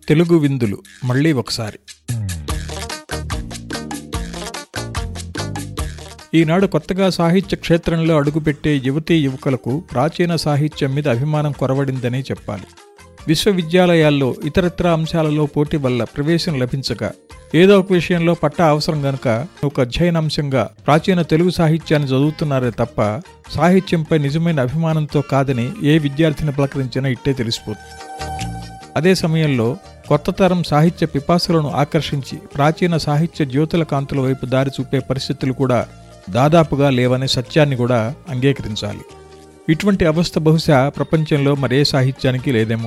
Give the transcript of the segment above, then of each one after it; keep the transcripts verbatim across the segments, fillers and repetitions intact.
తెలుగు విందులు మళ్ళీ ఒకసారి. ఈనాడు కొత్తగా సాహిత్య క్షేత్రంలో అడుగుపెట్టే యువతీ యువకులకు ప్రాచీన సాహిత్యం మీద అభిమానం కొరవడిందనే చెప్పాలి. విశ్వవిద్యాలయాల్లో ఇతరత్ర అంశాలలో పోటీ వల్ల ప్రవేశం లభించక ఏదో ఒక విషయంలో పట్టా అవసరం గనుక ఒక అధ్యయనాంశంగా ప్రాచీన తెలుగు సాహిత్యాన్ని చదువుతున్నారే తప్ప సాహిత్యంపై నిజమైన అభిమానంతో కాదని ఏ విద్యార్థిని పలకరించినా ఇట్టే తెలిసిపోతుంది. అదే సమయంలో కొత్త తరం సాహిత్య పిపాసులను ఆకర్షించి ప్రాచీన సాహిత్య జ్యోతుల కాంతుల వైపు దారి చూపే పరిస్థితులు కూడా దాదాపుగా లేవనే సత్యాన్ని కూడా అంగీకరించాలి. ఇటువంటి అవస్థ బహుశా ప్రపంచంలో మరే సాహిత్యానికి లేదేమో.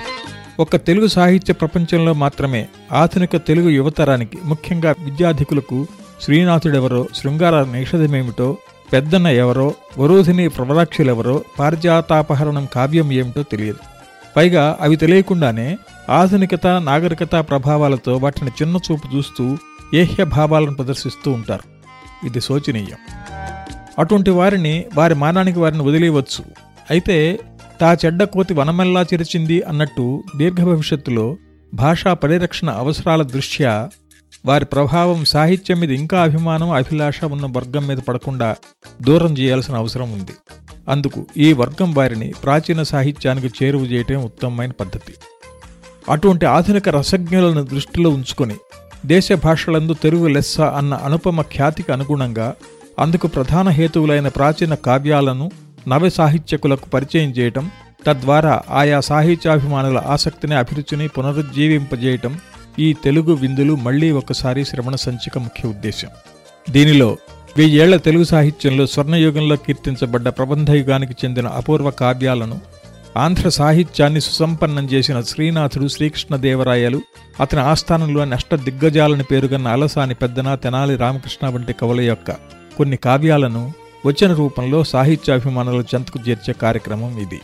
ఒక్క తెలుగు సాహిత్య ప్రపంచంలో మాత్రమే ఆధునిక తెలుగు యువతరానికి, ముఖ్యంగా విద్యార్థికులకు శ్రీనాథుడెవరో, శృంగార నైషధమేమిటో, పెద్దన్న ఎవరో, వరోధిని ప్రవరాక్షులెవరో, పారిజాతాపహరణం కావ్యం ఏమిటో తెలియదు. పైగా అవి తెలియకుండానే ఆధునికత, నాగరికత ప్రభావాలతో వాటిని చిన్న చూపు చూస్తూ ఏహ్య భావాలను ప్రదర్శిస్తూ ఉంటారు. ఇది శోచనీయం. అటువంటి వారిని వారి మానానికి వారిని వదిలేయవచ్చు. అయితే తా చెడ్డ కోతి వనమెల్లా చిరిచింది అన్నట్టు దీర్ఘ భవిష్యత్తులో భాషా పరిరక్షణ అవసరాల దృష్ట్యా వారి ప్రభావం సాహిత్యం మీద ఇంకా అభిమానం, అభిలాష ఉన్న వర్గం మీద పడకుండా దూరం చేయాల్సిన అవసరం ఉంది. అందుకు ఈ వర్గం వారిని ప్రాచీన సాహిత్యానికి చేరువ చేయటం ఉత్తమమైన పద్ధతి. అటువంటి ఆధునిక రసజ్ఞులను దృష్టిలో ఉంచుకొని దేశ భాషలందు తెలుగు లెస్స అన్న అనుపమ ఖ్యాతికి అనుగుణంగా అందుకు ప్రధాన హేతువులైన ప్రాచీన కావ్యాలను నవ సాహిత్యకులకు పరిచయం చేయటం, తద్వారా ఆయా సాహిత్యాభిమానుల ఆసక్తిని, అభిరుచిని పునరుజ్జీవింపజేయటం ఈ తెలుగు విందులు మళ్లీ ఒకసారి శ్రవణ సంచిక ముఖ్య ఉద్దేశం. దీనిలో వెయ్యేళ్ల తెలుగు సాహిత్యంలో స్వర్ణయుగంలో కీర్తించబడ్డ ప్రబంధయుగానికి చెందిన అపూర్వ కావ్యాలను, ఆంధ్ర సాహిత్యాన్ని సుసంపన్నం చేసిన శ్రీనాథుడు, శ్రీకృష్ణదేవరాయలు, అతని ఆస్థానంలోని అష్ట దిగ్గజాలని పేరుగన్న అలసాని పెద్దన, తెనాలి రామకృష్ణ వంటి కవుల యొక్క కొన్ని కావ్యాలను వచన రూపంలో సాహిత్యాభిమానుల చెంతకు చేర్చే కార్యక్రమం ఇది.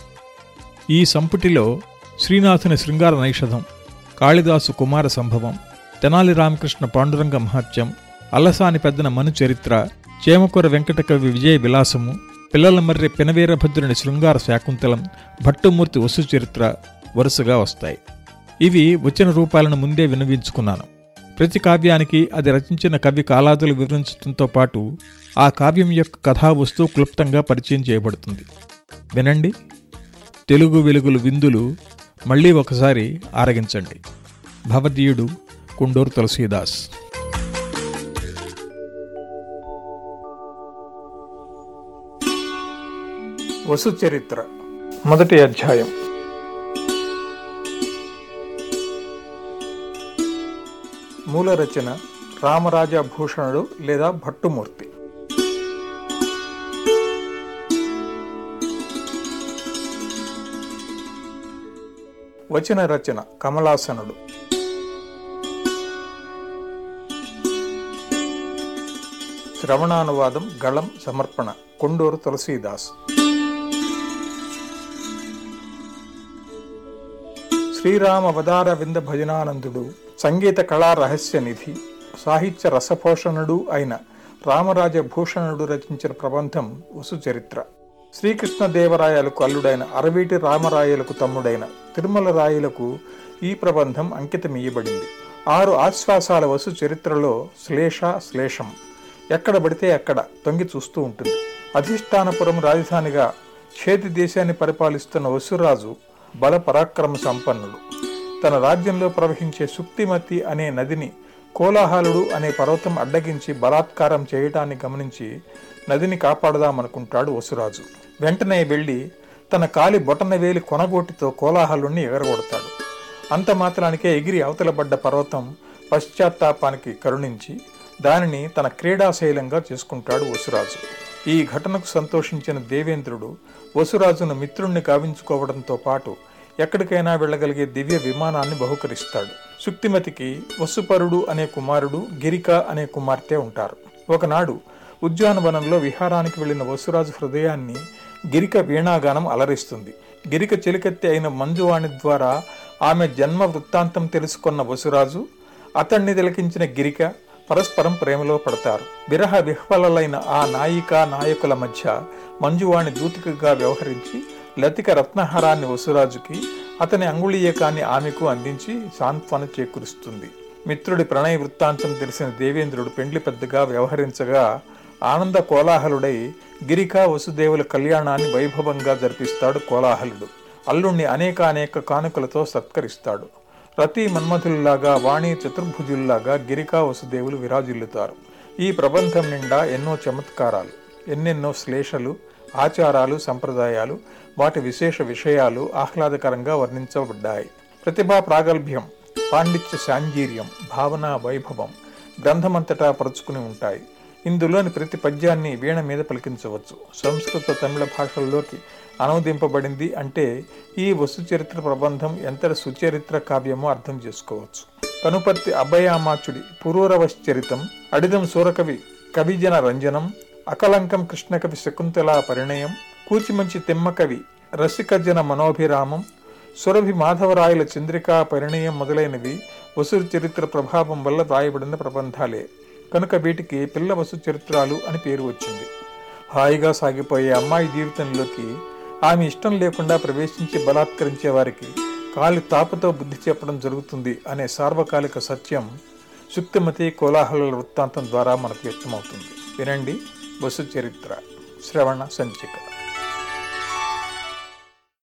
ఈ సంపుటిలో శ్రీనాథుని శృంగార నైషధం, కాళిదాసు కుమార సంభవం, తెనాలి రామకృష్ణ పాండురంగ మహాత్యం, అలసాని పెద్దన మను చరిత్ర, చేమకూర వెంకటకవి విజయ విలాసము, పిల్లల మర్రి పినవీరభద్రుని శృంగార శాకుంతలం, భట్టుమూర్తి వసు చరిత్ర వరుసగా వస్తాయి. ఇవి వచన రూపాలను ముందే వినవించుకున్నాను. ప్రతి కావ్యానికి అది రచించిన కవి కాలాదులు వివరించడంతో పాటు ఆ కావ్యం యొక్క కథా వస్తువు క్లుప్తంగా పరిచయం చేయబడుతుంది. వినండి. తెలుగు వెలుగులు విందులు మళ్ళీ ఒకసారి ఆరగించండి. భవదీయుడు కుండూరు తులసీదాస్. వసు చరిత్ర మొదటి అధ్యాయం. మూల రచన రామరాజ భూషణుడు లేదా భట్టుమూర్తి. వచన రచన కమలాసనుడు. శ్రవణానువాదం గళం సమర్పణ కొండూరు తులసీదాస్. శ్రీరామ అవతార వింద భజనానందుడు, సంగీత కళా రహస్య నిధి, సాహిత్య రసపోషణుడు అయిన రామరాజ భూషణుడు రచించిన ప్రబంధం వసు చరిత్ర. శ్రీకృష్ణదేవరాయలకు అల్లుడైన అరవీటి రామరాయలకు తమ్ముడైన తిరుమల రాయలకు ఈ ప్రబంధం అంకితమియ్యబడింది. ఆరు ఆశ్వాసాల వసు చరిత్రలో శ్లేష శ్లేషం ఎక్కడ పడితే అక్కడ తొంగి చూస్తూ ఉంటుంది. అధిష్టానపురం రాజధానిగా చేతి దేశాన్ని పరిపాలిస్తున్న వసురాజు బల పరాక్రమ సంపన్నుడు. తన రాజ్యంలో ప్రవహించే సుక్తిమతి అనే నదిని కోలాహలుడు అనే పర్వతం అడ్డగించి బలాత్కారం చేయటాన్ని గమనించి నదిని కాపాడదామనుకుంటాడు వసురాజు. వెంటనే వెళ్లి తన కాలి బొటన వేలి కొనగోటితో కోలాహలుణ్ణి ఎగరగొడతాడు. అంత మాత్రానికే ఎగిరి అవతలబడ్డ పర్వతం పశ్చాత్తాపానికి కరుణించి దానిని తన క్రీడాశైలంగా చేసుకుంటాడు వసురాజు. ఈ ఘటనకు సంతోషించిన దేవేంద్రుడు వసురాజును మిత్రుణ్ణి కావించుకోవడంతో పాటు ఎక్కడికైనా వెళ్ళగలిగే దివ్య విమానాన్ని బహుకరిస్తాడు. సుక్తిమతికి వసుపరుడు అనే కుమారుడు, గిరిక అనే కుమార్తె ఉంటారు. ఒకనాడు ఉద్యానవనంలో విహారానికి వెళ్లిన వసురాజు హృదయాన్ని గిరిక వీణాగానం అలరిస్తుంది. గిరిక చెలికత్తె అయిన మంజువాణి ద్వారా ఆమె జన్మ వృత్తాంతం తెలుసుకున్న వసురాజు, అతన్ని తిలకించిన గిరిక పరస్పరం ప్రేమలో పడతారు. విరహ విహ్వలైన ఆ నాయిక నాయకుల మధ్య మంజువాణి దూతికగా వ్యవహరించి లతిక రత్నహారాన్ని వసురాజుకి, అతని అంగుళీయకాన్ని ఆమెకు అందించి సాంత్వన చేకూరుస్తుంది. మిత్రుడి ప్రణయ వృత్తాంతం తెలిసిన దేవేంద్రుడు పెండ్లి పెద్దగా వ్యవహరించగా ఆనంద కోలాహలుడై గిరికా వసుదేవుల కళ్యాణాన్ని వైభవంగా జరిపిస్తాడు కోలాహలుడు. అల్లుణ్ణి అనేక అనేక కానుకలతో సత్కరిస్తాడు. రతి మన్మథుల్లాగా వాణి చతుర్భుజుల్లాగా గిరికా వసుదేవులు విరాజిల్లుతారు. ఈ ప్రబంధం నిండా ఎన్నో చమత్కారాలు, ఎన్నెన్నో శ్లేషలు, ఆచారాలు, సంప్రదాయాలు, వాటి విశేష విషయాలు ఆహ్లాదకరంగా వర్ణించబడ్డాయి. ప్రతిభా ప్రాగల్భ్యం, పాండిత్య శాంజీర్యం, భావన వైభవం గ్రంథమంతటా పరుచుకుని ఉంటాయి. ఇందులోని ప్రతి పద్యాన్ని వీణ మీద పలికించవచ్చు. సంస్కృత తమిళ భాషల్లోకి అనువదింపబడింది అంటే ఈ వసు చరిత్ర ప్రబంధం ఎంతటి సుచరిత్ర కావ్యమో అర్థం చేసుకోవచ్చు. కనుపర్తి అభయామాచుడి పురూరవశ్చరితం, అడిదం సూరకవి కవిజన రంజనం, అకలంకం కృష్ణకవి శకుంతలా పరిణయం, కూచిమంచి తిమ్మకవి రసికజన మనోభిరామం, సురభి మాధవరాయల చంద్రికా పరిణయం మొదలైనవి వసు చరిత్ర ప్రభావం వల్ల రాయబడిన ప్రబంధాలే. కనుక వీటికి పిల్ల వసు చరిత్రాలు అని పేరు వచ్చింది. హాయిగా సాగిపోయే అమ్మాయి జీవితంలోకి ఆమె ఇష్టం లేకుండా ప్రవేశించి బలాత్కరించే వారికి కాలి తాపుతో బుద్ధి చెప్పడం జరుగుతుంది అనే సార్వకాలిక సత్యం శుక్తిమతి కోలాహల వృత్తాంతం ద్వారా మనకు వ్యక్తమవుతుంది. వినండి వసు చరిత్ర శ్రవణ సంచిక.